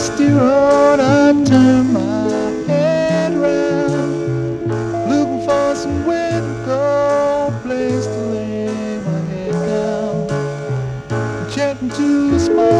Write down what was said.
dusty road, I turn my head round, looking for somewhere to go, a place to lay my head down, chatting to a small